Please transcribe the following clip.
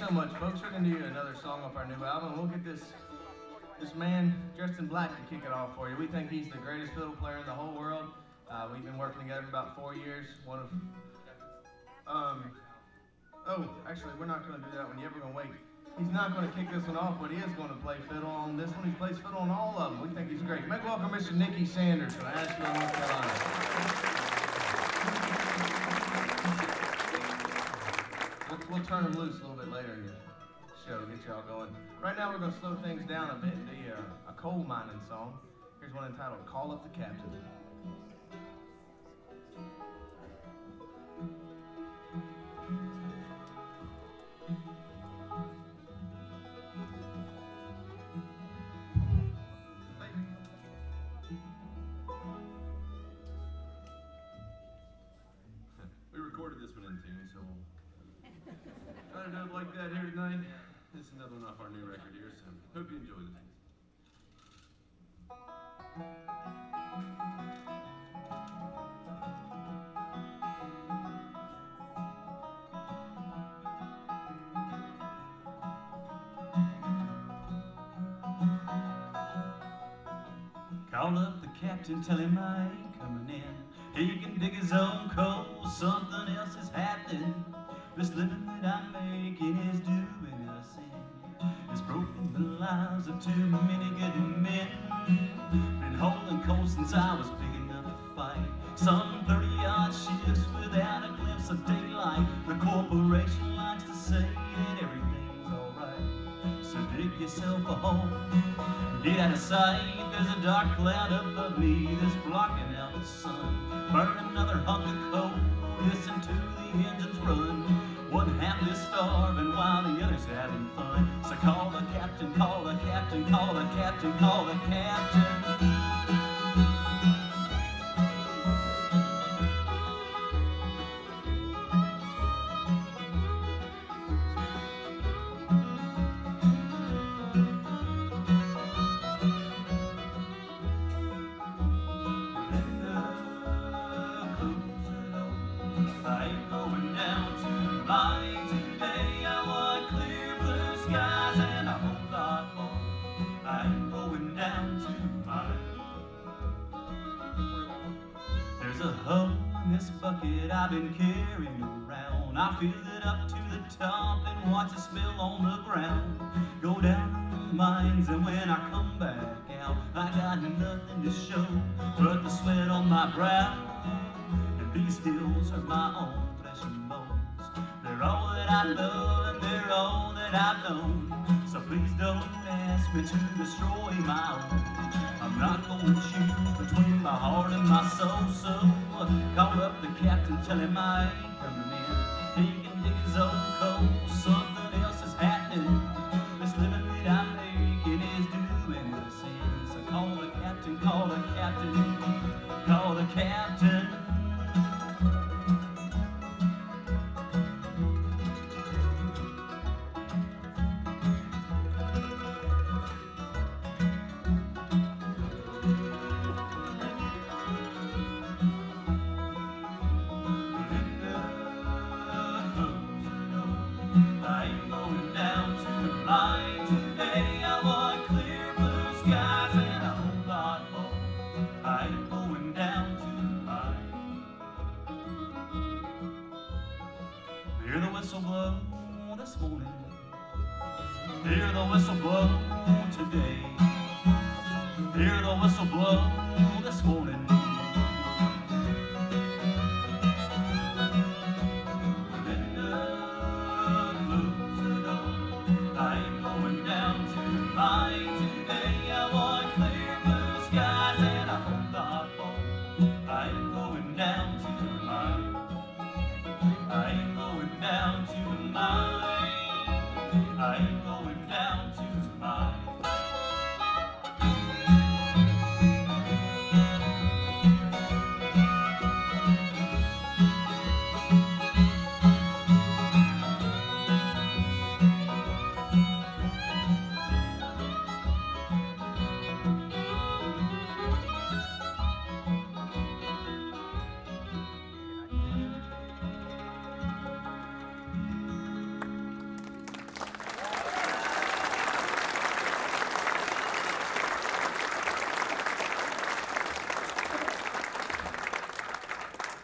so much, folks. We're going to do another song off our new album. We'll get this man dressed in black to kick it off for you. We think he's the greatest fiddle player in the whole world. We've been working together about 4 years. Actually, we're not going to do that one yet. We're going to wait. He's not going to kick this one off, but he is going to play fiddle on this one. He plays fiddle on all of them. We think he's great. Make welcome Mr. Nicky Sanders from Asheville, North Carolina. We'll turn him loose a little bit later in the show, get y'all going. Right now, we're going to slow things down a bit and do a coal mining song. Here's one entitled Call Up the Captain. We recorded this one in tune, so we'll try to do it like that here tonight. This is another one off our new record here, so hope you enjoy this. Call up the captain, tell him I ain't coming in. He can dig his own coal, something else is happening. This living that I'm making is doing a sin. It's broken the lives of too many good men. Been holding coal since I was big enough to fight. Some 30-odd shifts without a glimpse of daylight. The corporation likes to say that everything's alright. So dig yourself a hole, get out of sight. There's a dark cloud above me that's blocking out the sun. Burn another hunk of coal, listen to the engines run. One half is starving while the other's having fun. So call the captain, call the captain, call the captain, call the captain. I ain't going down to mine today. I want clear blue skies and a whole lot more. I ain't going down to mine. There's a hole in this bucket I've been carrying around. I fill it up to the top and watch it spill on the ground. Go down in the mines and when I come back out, I got nothing to show but the sweat on my brow. These hills are my own flesh and bones. They're all that I love and they're all that I've known. So please don't ask me to destroy my own. I'm not going to choose between my heart and my soul. So call up the captain, tell him I ain't coming in. He can dig his own coal, something else is happening. This living that I'm making is doing a sin. So call the captain, call the captain, call the captain. I ain't going down to mine today. I want clear blue skies and a whole lot more. I ain't going down to mine. Hear the whistle blow this morning. Hear the whistle blow today. Hear the whistle blow this morning.